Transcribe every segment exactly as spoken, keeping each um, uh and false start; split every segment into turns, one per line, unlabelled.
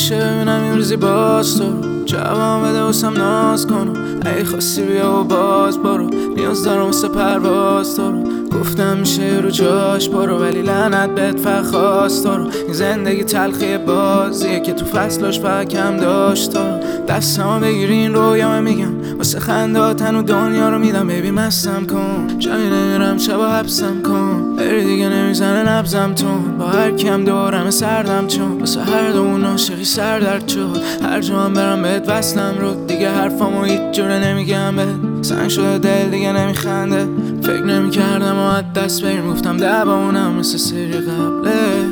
میشه ببینم این روزی باز تو رو جواب بده واسم ناز کنم ای خواستی بیا و باز برو نیاز دارم واسه پرواز تو رو گفتم میشه رو جاش برو ولی لعنت بهت فقط خواست تو رو این زندگی تلخی بازیه که تو فصلاش فقط کم داشت تو رو دستمو بگیر این رویامه میگم واسه خندات هنو دنیا رو میدم بیبی مستم کن جایی نمیرم شبا حبسم کن بری دیگه نمیزنه نبزم تون با هر کم دورم سردم چون واسه هر دومون عاشقی سر درد شد هر جا هم برم بهت وصلم رو دیگه حرفامو هیچ جوره نمیگم بهت سنگ شده دل دیگه نمیخنده فکر نمیکردم و از دست بریم گفتم دبامونم مثل سری قبله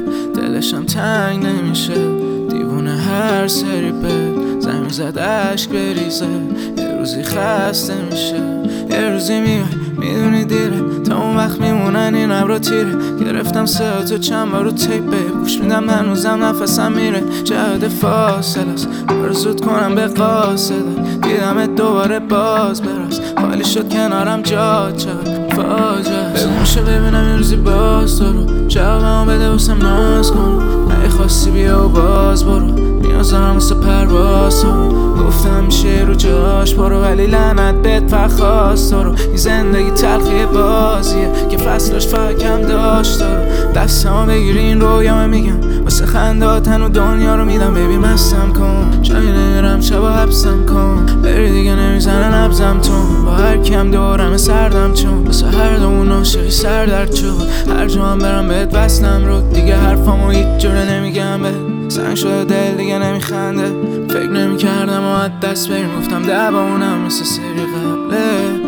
دلشم تنگ نمیشه دیوونه هر سری به زنگ زد عشق بریزه یه روزی خسته میشه یه روزی میای میدونی دیره تا اون وقت میمونن این ابرا تیره گرفتم ساعتو چند بار رو تیپه گوش میدم هنوزم نفسم میره جهت فاصله است برو زود کنم به قاصده دیدمت دوباره باز براز خالی شد کنارم جاد چقدر فاجعه است میشه ببینم این روزی باز تو رو جوابمو بده واسم ناز کن ای خواستی بیا و باز برو نیاز دارم واسه پرواز تو رو گفتم میشه رو جاش برو ولی لعنت بهت فقط خواست تو رو این زندگی تلخی بازیه که فصلاش فقط کم داشت تو رو دستمو بگیر این رویامه میگم واسه خندات هنو دنیا رو میدم بیبی مستم کن جایی نمیرم شبا حبسم کن بری دیگه نمیزنه نبزم تون با هر کم دورم سردم چون واسه هر دومون عاشقی سر درد شد هر جا هم برم بهت وصلم رو دیگه حرفامو هیچ جوره نمیگم بهت سنگ شده دل دیگه نمیخنده فکر نمیکردم و از دست بریم گفتم دبامونم مثل سری قبله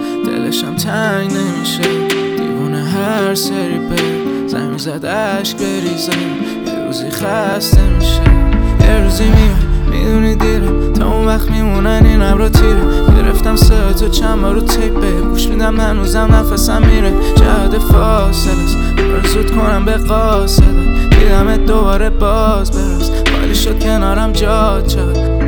دلشم تنگ نمیشه دیوونه هر سری به زنگ زد عشق بریزه یه روزی خسته میشه یه روزی میای میدونی دیره تا اون وقت میمونن این ابرا تیره گرفتم ساعتو چند بار رو تیپه گوش میدم هنوزم نفسم میره جهت فاصله است برو زود کنم به قاصده دیدمت دوباره باز براز خالی شد کنارم جاد چقدر